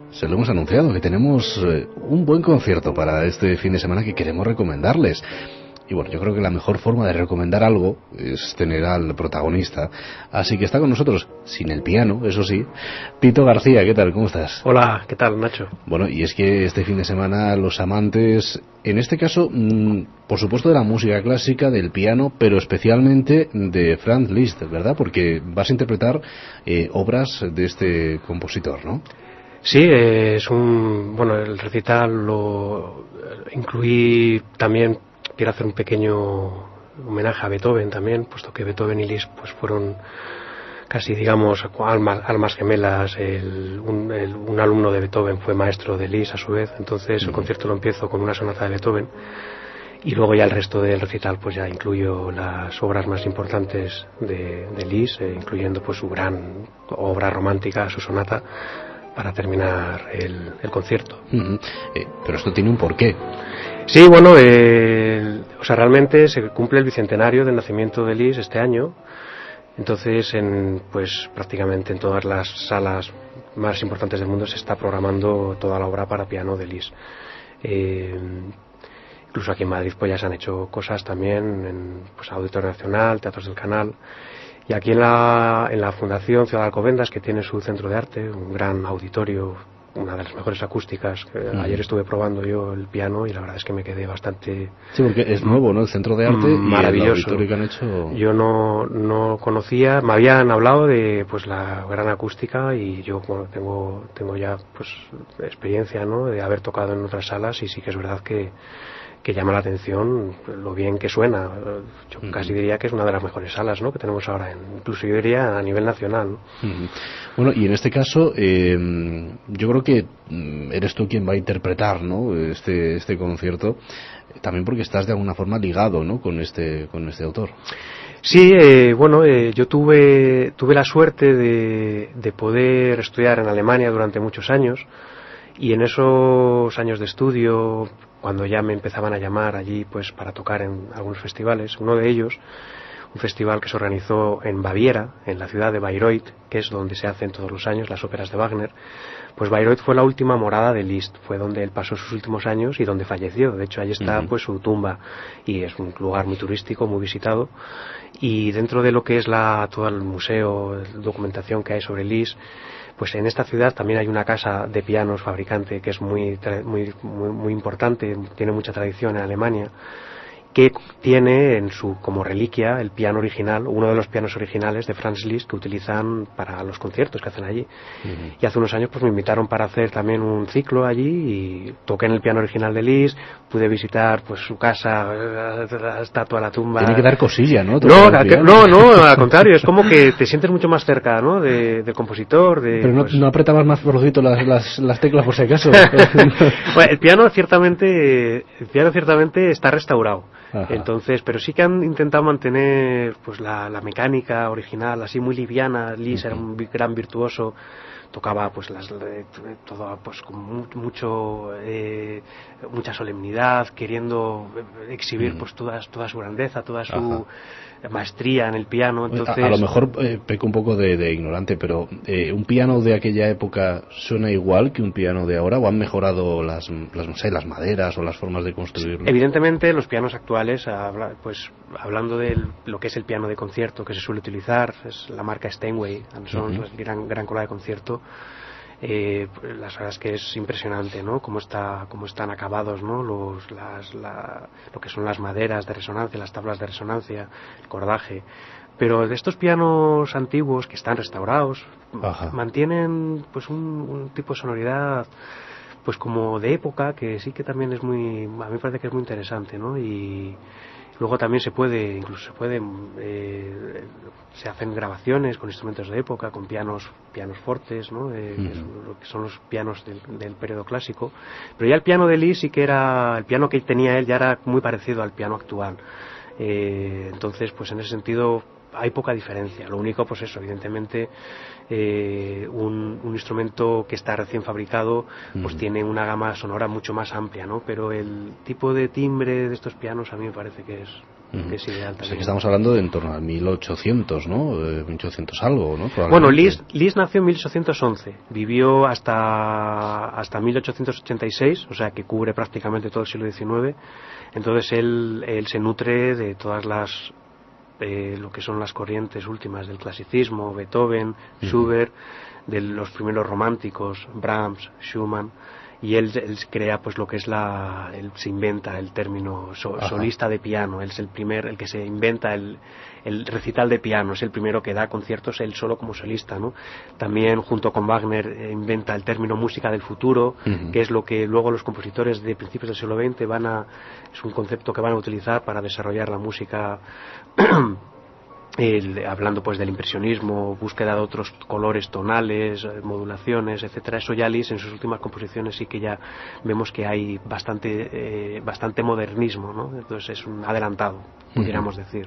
se lo hemos anunciado, que tenemos un buen concierto para este fin de semana que queremos recomendarles. Y bueno, yo creo que la mejor forma de recomendar algo es tener al protagonista. Así que está con nosotros, sin el piano, eso sí, Pito García. ¿Qué tal? ¿Cómo estás? Hola, ¿qué tal, Nacho? Bueno, y es que este fin de semana los amantes, en este caso, por supuesto de la música clásica, del piano, pero especialmente de Franz Liszt, ¿verdad? Porque vas a interpretar obras de este compositor, ¿no? Sí, bueno, el recital lo incluí también. Quiero hacer un pequeño homenaje a Beethoven también, puesto que Beethoven y Liszt pues fueron casi, digamos, almas gemelas. Un alumno de Beethoven fue maestro de Liszt a su vez. Entonces el concierto lo empiezo con una sonata de Beethoven y luego ya el resto del recital pues ya incluyo las obras más importantes de Liszt, incluyendo pues su gran obra romántica, su sonata, para terminar el concierto. Pero esto tiene un porqué. Sí, bueno, realmente se cumple el bicentenario del nacimiento de Liszt este año. Entonces, pues prácticamente en todas las salas más importantes del mundo se está programando toda la obra para piano de Liszt. Incluso aquí en Madrid pues ya se han hecho cosas también en Auditorio Nacional, Teatros del Canal. Y aquí en la Fundación Ciudad de Alcobendas, que tiene su centro de arte, un gran auditorio, una de las mejores acústicas. Ayer estuve probando yo el piano y la verdad es que me quedé bastante... Sí, porque es nuevo, ¿no? El centro de arte maravilloso. Y el auditorio que han hecho... Yo no conocía, me habían hablado de pues la gran acústica y yo tengo ya pues experiencia, ¿no? De haber tocado en otras salas y sí que es verdad que llama la atención lo bien que suena. Yo casi diría que es una de las mejores salas, ¿no? Que tenemos ahora, incluso yo diría a nivel nacional, ¿no? Bueno, y en este caso yo creo que eres tú quien va a interpretar, ¿no? este concierto, también porque estás de alguna forma ligado, ¿no? con este autor. Sí, yo tuve la suerte de poder estudiar en Alemania durante muchos años, y en esos años de estudio, cuando ya me empezaban a llamar allí pues para tocar en algunos festivales, uno de ellos, un festival que se organizó en Baviera, en la ciudad de Bayreuth, que es donde se hacen todos los años las óperas de Wagner, pues Bayreuth fue la última morada de Liszt, fue donde él pasó sus últimos años y donde falleció. De hecho, ahí está pues su tumba, y es un lugar muy turístico, muy visitado. Y dentro de lo que es todo el museo, la documentación que hay sobre Liszt, pues en esta ciudad también hay una casa de pianos fabricante que es muy importante, tiene mucha tradición en Alemania, que tiene como reliquia el piano original, uno de los pianos originales de Franz Liszt que utilizan para los conciertos que hacen allí. Y hace unos años pues me invitaron para hacer también un ciclo allí y toqué en el piano original de Liszt, pude visitar pues su casa, la estatua, la tumba. Tiene que dar cosilla, ¿no? No, al contrario, es como que te sientes mucho más cerca, ¿no? del compositor. Pero no apretabas más flojito las teclas por si acaso. Bueno, el piano ciertamente está restaurado. Ajá. Entonces, pero sí que han intentado mantener pues la mecánica original así muy liviana. Liszt era un gran virtuoso, tocaba pues todo pues con mucha solemnidad, queriendo exhibir pues toda su grandeza, toda su maestría en el piano. Entonces, a lo mejor peco un poco de ignorante, pero ¿un piano de aquella época suena igual que un piano de ahora, o han mejorado las maderas o las formas de construirlo? Evidentemente los pianos actuales, pues hablando de lo que es el piano de concierto que se suele utilizar, es la marca Steinway and Sons, gran cola de concierto. La verdad es que es impresionante, ¿no? Cómo están acabados, ¿no? Lo que son las maderas de resonancia, las tablas de resonancia, el cordaje. Pero de estos pianos antiguos que están restaurados, mantienen pues un tipo de sonoridad pues como de época, que sí que también a mí me parece que es muy interesante, ¿no? Y luego también se hacen grabaciones con instrumentos de época, con pianos fortes, ¿no? Que son los pianos del periodo clásico. Pero ya el piano de Liszt sí que el piano que tenía él ya era muy parecido al piano actual. Entonces, pues en ese sentido hay poca diferencia. Lo único, pues eso, evidentemente, un instrumento que está recién fabricado, pues tiene una gama sonora mucho más amplia, ¿no? Pero el tipo de timbre de estos pianos a mí me parece que es ideal también. O sea, que estamos hablando de en torno a 1800, ¿no? 1800 algo, ¿no? Bueno, Liszt nació en 1811, vivió hasta 1886, o sea que cubre prácticamente todo el siglo XIX. Entonces él se nutre de todas lo que son las corrientes últimas del clasicismo, Beethoven, Schubert, de los primeros románticos, Brahms, Schumann, y él crea pues lo que es él se inventa el término solista de piano. Él es el que se inventa el recital de piano, es el primero que da conciertos él solo como solista, ¿no? También junto con Wagner inventa el término música del futuro, que es lo que luego los compositores de principios del siglo XX es un concepto que van a utilizar para desarrollar la música. Hablando pues del impresionismo, búsqueda de otros colores tonales, modulaciones, etcétera. Eso ya Liszt en sus últimas composiciones sí que ya vemos que hay bastante modernismo, ¿no? Entonces es un adelantado, pudiéramos decir.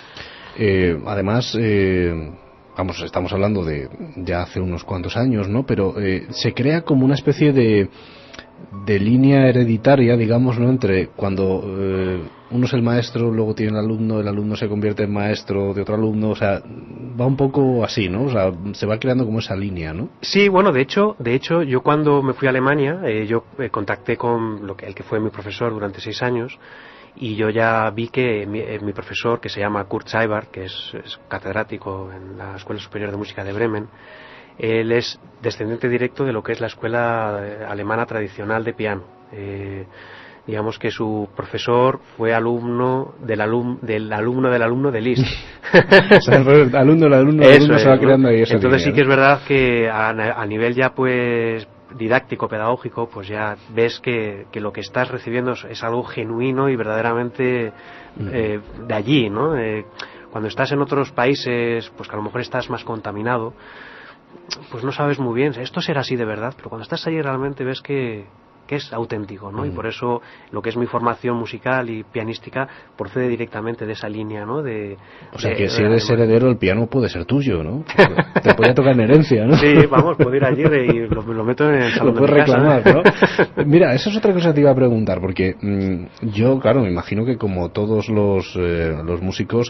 Además, estamos hablando de ya hace unos cuantos años, ¿no? Pero se crea como una especie de línea hereditaria, digamos, ¿no? Entre cuando uno es el maestro, luego tiene el alumno se convierte en maestro de otro alumno, o sea, va un poco así, ¿no? O sea, se va creando como esa línea, ¿no? Sí, bueno, de hecho, yo cuando me fui a Alemania, yo contacté con el que fue mi profesor durante 6 años, y yo ya vi que mi profesor, que se llama Kurt Seibert, que es catedrático en la Escuela Superior de Música de Bremen, él es descendiente directo de lo que es la escuela alemana tradicional de piano. Digamos que su profesor fue alumno del alumno de Liszt. O sea, el alumno se va creando ahí esa Entonces línea, sí que es verdad que a nivel ya pues didáctico, pedagógico, pues ya ves que lo que estás recibiendo es algo genuino y verdaderamente de allí, ¿no? Cuando estás en otros países, pues que a lo mejor estás más contaminado, pues no sabes muy bien, esto será así de verdad, pero cuando estás ahí realmente ves que es auténtico, ¿no? Y por eso lo que es mi formación musical y pianística procede directamente de esa línea, ¿no? O sea que si eres heredero, el piano puede ser tuyo, ¿no? Te podría tocar en herencia, ¿no? Sí, vamos, puedo ir allí y lo meto en el salón de mi reclamar, casa, ¿no? Mira, eso es otra cosa que te iba a preguntar, porque yo, claro, me imagino que como todos los músicos,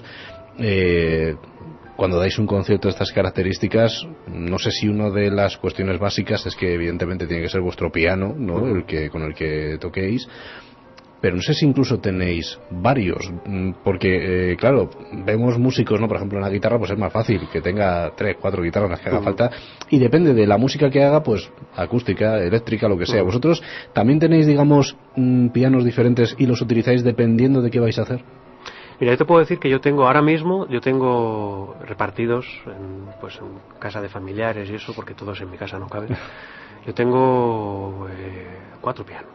cuando dais un concierto de estas características, no sé si una de las cuestiones básicas es que evidentemente tiene que ser vuestro piano, ¿no? Con el que toquéis, pero no sé si incluso tenéis varios, porque claro, vemos músicos, ¿no? Por ejemplo, en la guitarra pues es más fácil que tenga 3, 4 guitarras las que haga falta, y depende de la música que haga, pues acústica, eléctrica, lo que sea. ¿Vosotros también tenéis, digamos, pianos diferentes y los utilizáis dependiendo de qué vais a hacer? Mira, yo te puedo decir que ahora mismo tengo repartidos en casa de familiares y eso, porque todos en mi casa no caben. Yo tengo 4 pianos.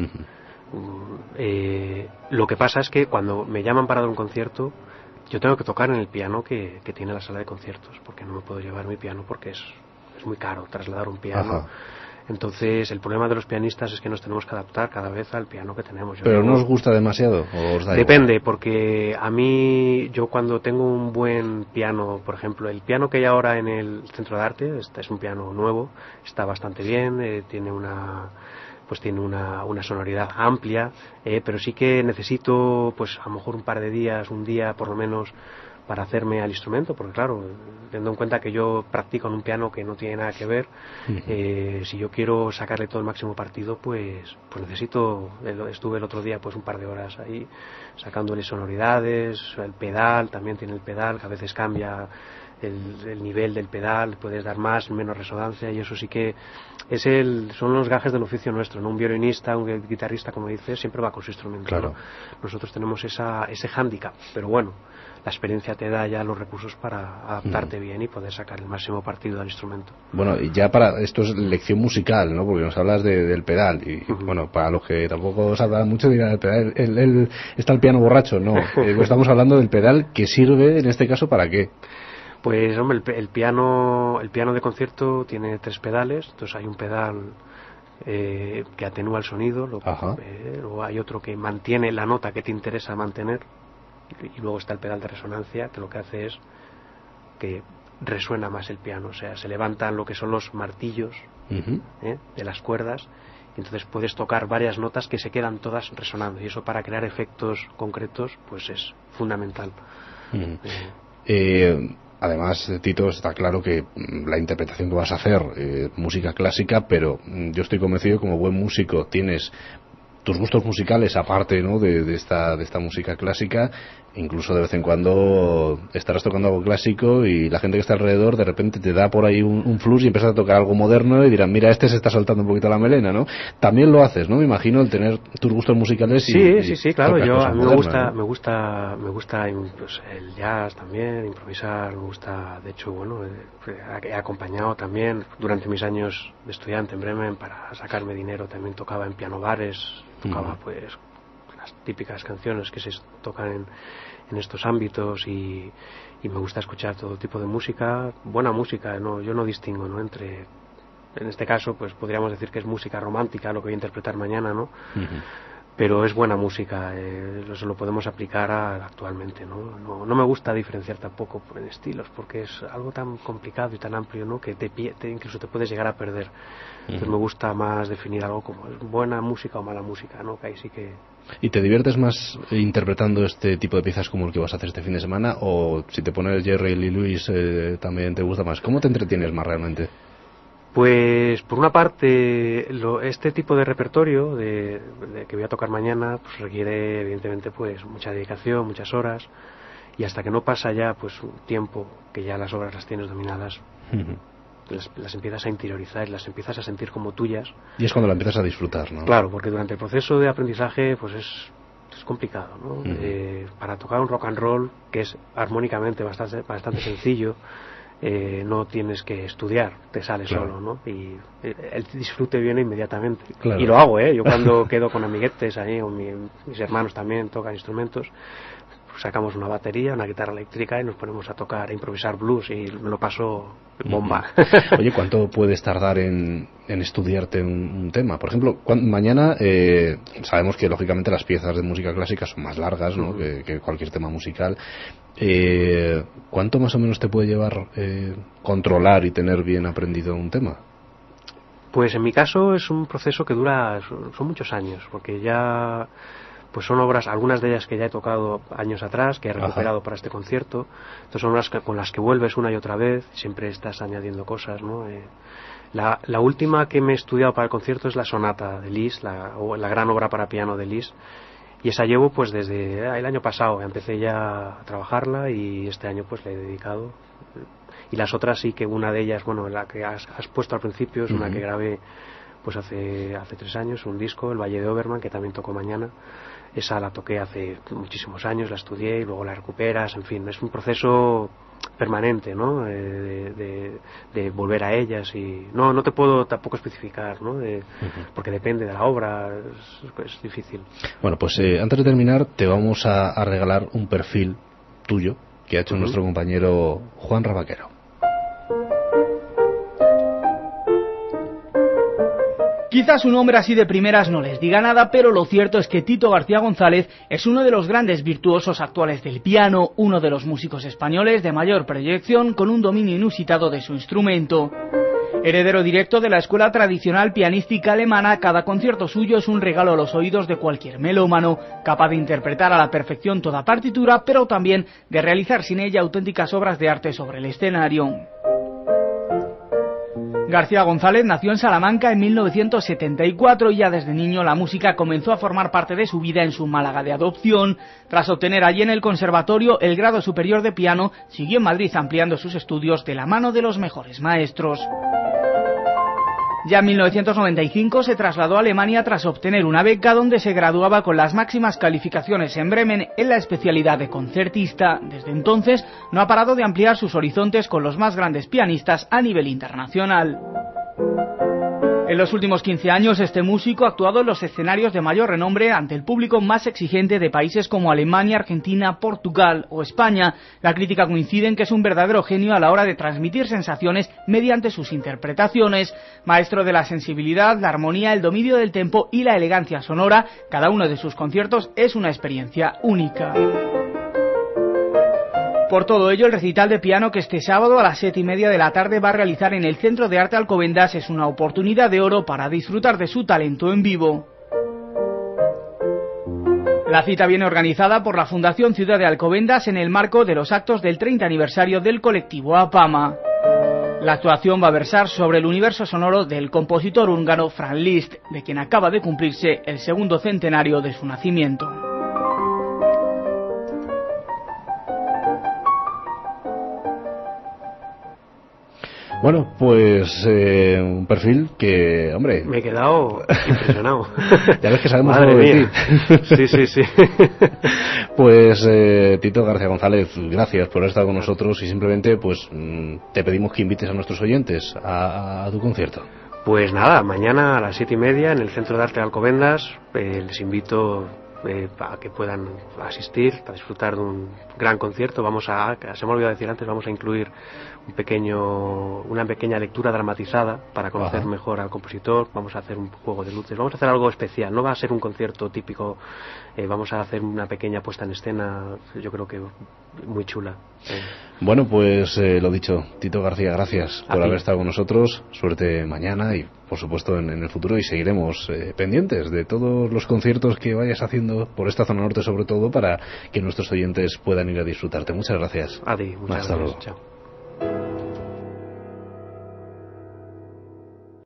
Lo que pasa es que cuando me llaman para dar un concierto, yo tengo que tocar en el piano que tiene la sala de conciertos, porque no me puedo llevar mi piano porque es muy caro trasladar un piano. Ajá. Entonces el problema de los pianistas es que nos tenemos que adaptar cada vez al piano que tenemos. ¿Pero no os gusta demasiado o os da Depende, igual? porque a mí, yo cuando tengo un buen piano, por ejemplo, el piano que hay ahora en el Centro de Arte, es un piano nuevo, está bastante bien, tiene una sonoridad amplia, pero sí que necesito pues a lo mejor un día por lo menos, para hacerme al instrumento, porque claro, teniendo en cuenta que yo practico en un piano que no tiene nada que ver, si yo quiero sacarle todo el máximo partido, pues necesito, estuve el otro día pues un par de horas ahí sacándole sonoridades, el pedal, también tiene el pedal que a veces cambia el nivel del pedal, puedes dar más, menos resonancia, y eso sí que son los gajes del oficio nuestro, ¿no? Un violinista, un guitarrista, como dices, siempre va con su instrumento, claro, ¿no? Nosotros tenemos ese hándicap, pero bueno, la experiencia te da ya los recursos para adaptarte bien y poder sacar el máximo partido del instrumento. Bueno, y ya esto es lección musical, ¿no? Porque nos hablas del pedal y bueno, para los que tampoco os hablan mucho dirán el pedal, está el piano borracho, no, estamos hablando del pedal que sirve en este caso ¿para qué? Pues hombre, el piano de concierto tiene 3 pedales, entonces hay un pedal que atenúa el sonido, luego hay otro que mantiene la nota que te interesa mantener, y luego está el pedal de resonancia, que lo que hace es que resuena más el piano, o sea, se levantan lo que son los martillos de las cuerdas, y entonces puedes tocar varias notas que se quedan todas resonando, y eso para crear efectos concretos pues es fundamental. Además, Tito, está claro que la interpretación que vas a hacer, música clásica, pero yo estoy convencido, como buen músico, tienes tus gustos musicales aparte, ¿no?, de esta música clásica. Incluso de vez en cuando estarás tocando algo clásico y la gente que está alrededor de repente te da por ahí un flux y empiezas a tocar algo moderno y dirán, mira, este se está soltando un poquito la melena, ¿no? También lo haces, ¿no? Me imagino el tener tus gustos musicales. Sí, claro. A mí modernas, me gusta pues, el jazz también, improvisar, me gusta. De hecho, bueno, he acompañado también durante mis años de estudiante en Bremen para sacarme dinero. También tocaba en piano bares, tocaba pues las típicas canciones que se tocan en estos ámbitos, y me gusta escuchar todo tipo de música, buena música, yo no distingo, ¿no?, entre, en este caso pues podríamos decir que es música romántica lo que voy a interpretar mañana, ¿no? Pero es buena música, eso lo podemos aplicar actualmente, ¿no? No me gusta diferenciar tampoco en estilos, porque es algo tan complicado y tan amplio, ¿no?, que incluso te puedes llegar a perder. Entonces me gusta más definir algo como buena música o mala música, ¿no?, que ahí sí que... ¿Y te diviertes más interpretando este tipo de piezas como el que vas a hacer este fin de semana, o si te pones Jerry Lee Lewis también te gusta más? ¿Cómo te entretienes más realmente? Pues por una parte este tipo de repertorio de que voy a tocar mañana pues requiere evidentemente pues mucha dedicación, muchas horas, y hasta que no pasa ya pues un tiempo que ya las obras las tienes dominadas, las empiezas a interiorizar y las empiezas a sentir como tuyas. Y es cuando la empiezas a disfrutar, ¿no? Claro, porque durante el proceso de aprendizaje pues es complicado, ¿no? Para tocar un rock and roll, que es armónicamente bastante sencillo, no tienes que estudiar, te sale solo, ¿no? Y el disfrute viene inmediatamente. Claro. Y lo hago, yo cuando quedo con amiguetes ahí, o mis hermanos también tocan instrumentos, pues sacamos una batería, una guitarra eléctrica y nos ponemos a tocar, a improvisar blues, y me lo paso bomba. Oye, ¿cuánto puedes tardar en estudiarte un tema? Por ejemplo, mañana sabemos que lógicamente las piezas de música clásica son más largas, ¿no?, que cualquier tema musical. ¿Cuánto más o menos te puede llevar controlar y tener bien aprendido un tema? Pues en mi caso es un proceso que dura, son muchos años, porque ya pues son obras, algunas de ellas que ya he tocado años atrás, que he recuperado para este concierto. Entonces son obras con las que vuelves una y otra vez, siempre estás añadiendo cosas, ¿no? La última que me he estudiado para el concierto es la sonata de Liszt, la gran obra para piano de Liszt, y esa llevo pues desde el año pasado, empecé ya a trabajarla, y este año pues le he dedicado. Y las otras sí, que una de ellas, bueno, la que has puesto al principio, es una que grabé pues hace 3 años, un disco, El Valle de Obermann, que también toco mañana. Esa la toqué hace muchísimos años, la estudié y luego la recuperas, en fin, es un proceso permanente, ¿no? De volver a ellas, y no te puedo tampoco especificar, ¿no? Porque depende de la obra, es difícil. Bueno, pues antes de terminar te vamos a regalar un perfil tuyo que ha hecho nuestro compañero Juan Rabaquero. Quizás un nombre así de primeras no les diga nada, pero lo cierto es que Tito García González es uno de los grandes virtuosos actuales del piano, uno de los músicos españoles de mayor proyección, con un dominio inusitado de su instrumento. Heredero directo de la escuela tradicional pianística alemana, cada concierto suyo es un regalo a los oídos de cualquier melómano, capaz de interpretar a la perfección toda partitura, pero también de realizar sin ella auténticas obras de arte sobre el escenario. García González nació en Salamanca en 1974 y ya desde niño la música comenzó a formar parte de su vida en su Málaga de adopción. Tras obtener allí en el conservatorio el grado superior de piano, siguió en Madrid ampliando sus estudios de la mano de los mejores maestros. Ya en 1995 se trasladó a Alemania tras obtener una beca donde se graduaba con las máximas calificaciones en Bremen en la especialidad de concertista. Desde entonces no ha parado de ampliar sus horizontes con los más grandes pianistas a nivel internacional. En los últimos 15 años este músico ha actuado en los escenarios de mayor renombre ante el público más exigente de países como Alemania, Argentina, Portugal o España. La crítica coincide en que es un verdadero genio a la hora de transmitir sensaciones mediante sus interpretaciones. Maestro de la sensibilidad, la armonía, el dominio del tempo y la elegancia sonora, cada uno de sus conciertos es una experiencia única. Por todo ello, el recital de piano que este sábado a las 7:30 de la tarde va a realizar en el Centro de Arte Alcobendas es una oportunidad de oro para disfrutar de su talento en vivo. La cita viene organizada por la Fundación Ciudad de Alcobendas en el marco de los actos del 30 aniversario del colectivo APAMA. La actuación va a versar sobre el universo sonoro del compositor húngaro Franz Liszt, de quien acaba de cumplirse el 2º centenario de su nacimiento. Bueno, pues un perfil que, hombre... Me he quedado impresionado. Ya ves que sabemos algo de ti. Sí. Pues Tito García González, gracias por estar con nosotros y simplemente pues te pedimos que invites a nuestros oyentes a tu concierto. Pues nada, mañana a las 7:30 en el Centro de Arte de Alcobendas les invito a que puedan asistir para disfrutar de un gran concierto. Se me ha olvidado decir antes, vamos a incluir una pequeña lectura dramatizada para conocer mejor al compositor. Vamos a hacer un juego de luces, vamos a hacer algo especial, no va a ser un concierto típico, vamos a hacer una pequeña puesta en escena, yo creo que muy chula. Bueno, pues lo dicho, Tito García, gracias por haber estado con nosotros, suerte mañana y por supuesto en el futuro, y seguiremos pendientes de todos los conciertos que vayas haciendo por esta zona norte, sobre todo para que nuestros oyentes puedan ir a disfrutarte. Muchas gracias. A ti, muchas gracias. Chao.